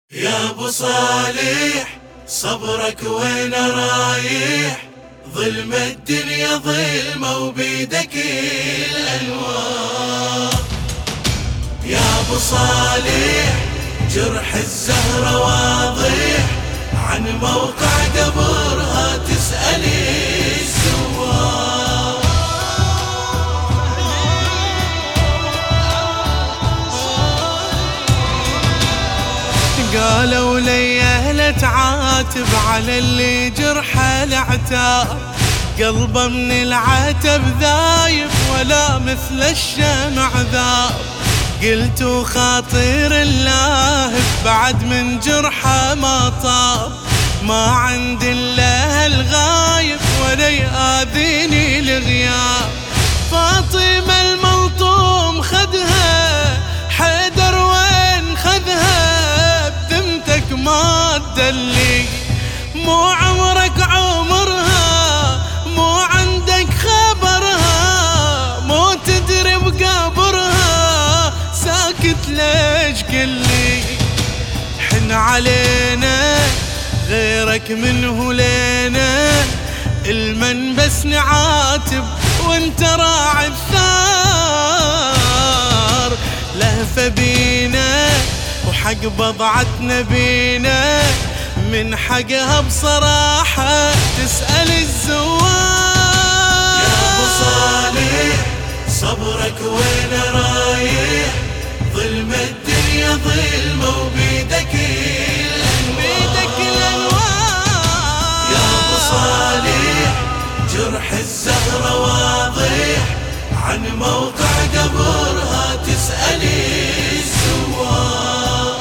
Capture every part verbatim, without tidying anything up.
يا ابو صالح صبرك وين رايح؟ ظلم الدنيا ظلمة وبيدك الانوار. يا ابو صالح جرح الزهرة واضح، عن موقع قبرها تسأل الزوار. قالوا لي لا تعاتب على اللي جرحه العتاب، قلبه من العتب ذايب ولا مثل الشمع ذاب. قلت خاطر اللاهب بعد من جرحه ما طاب، ما عند الله الغايب ولا يآذيني الغياب. فاطمة الملطوم خدها، حيدر وين خذها؟ بذمتك ما تدلي، مو عمرك عمرها، مو عندك خبرها، مو تدري بقبرها، ساكت ليش قلي؟ حن علينا غيرك منه لينا، المن بس نعاتب وانت راعي الثار. لهفة بينا وحق بضعتنا بينا، من حقها بصراحة تسأل الزوار. يا ابو صالح صبرك وين رايح؟ ظلم الدنيا ظلمة وبيدك الانوار. يا ابو صالح جرح الزهرة واضح، عن موقع قبرها تسأل الزوار.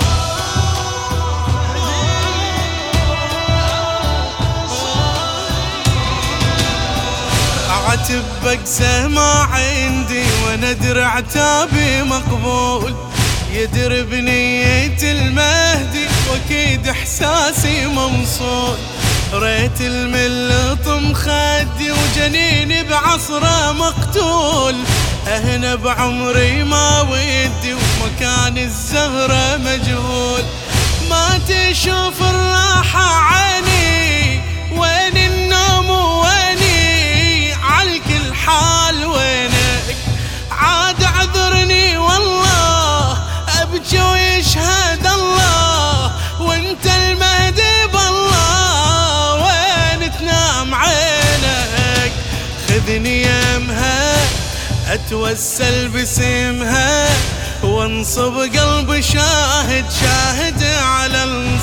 اعتب بقسه ما عندي وانا درع تابي مقبول، يدر بنية المهدي واكيد احساسي موصول. ريت الملطم خدي وجنيني بعصره مقتول، اهنا بعمري ما ودي ومكان الزهرة مجهول. ما تشوف الراحة عيني، وين النوم ويني؟ عالكل حال وينك؟ عاد اعذرني والله ابكي ويشهد الله، وانت المهدي بالله وين تنام عينك؟ خذني يمها اتوسل بسمها، وانصب قلب شاهد شاهد على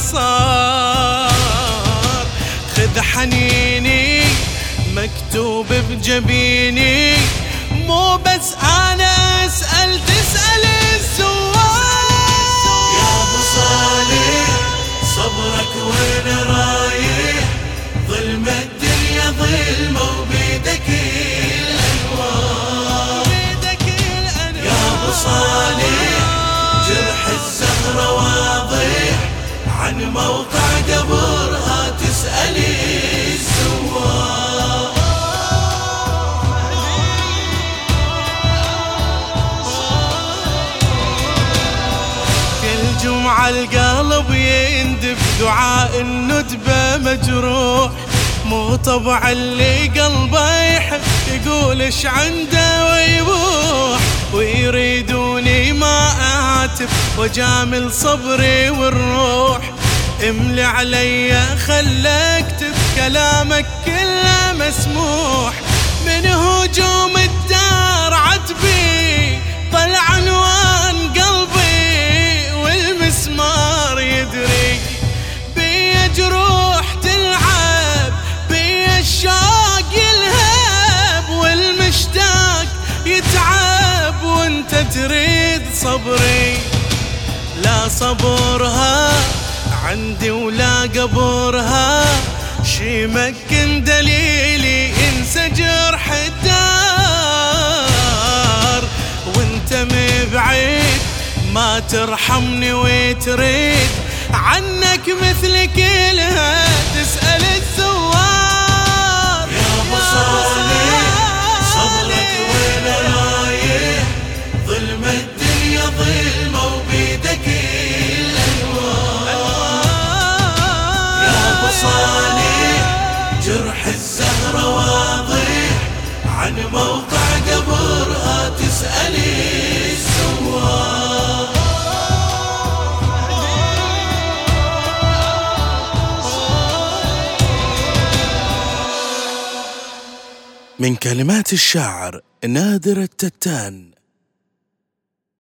الانصار. خذ حنيني مكتوب بجبيني، مو بس انا اسأل تسأل الزوار. يا ابو صالح صبرك وين رايح؟ ظلم الدنيا ظلمة وبيدك الانوار. يا ابو صالح جرح الزهرة واضح، عن موقع قبرها تسأل الزوار. كل جمعة القلب يندب دعاء الندبة مجروح، مو طبع اللي قلبه يحب يقول ايش عنده ويبوح. ويريدوني ما اعاتب وجامل صبري والروح، املي علي خلى اكتب كلامك كله مسموح. من هجوم الدار عتبي طلع عنوان قلبي، والمسمار يدري بيا جروح تلعب، بيا الشوق يلهب، والمشتاق يتعب، وانت تريد صبري. لا صبرها عندي ولا قبرها، شي مكن دليلي انسى جرح الدار. وانت مبعيد ما ترحمني وتريد، عنك مثل كلها تسأل الزوار. يا ابو صالح صبرك وين رايح؟ ظلم الدنيا ظلمة وبيدك الانوار. من كلمات الشاعر نادر التتان.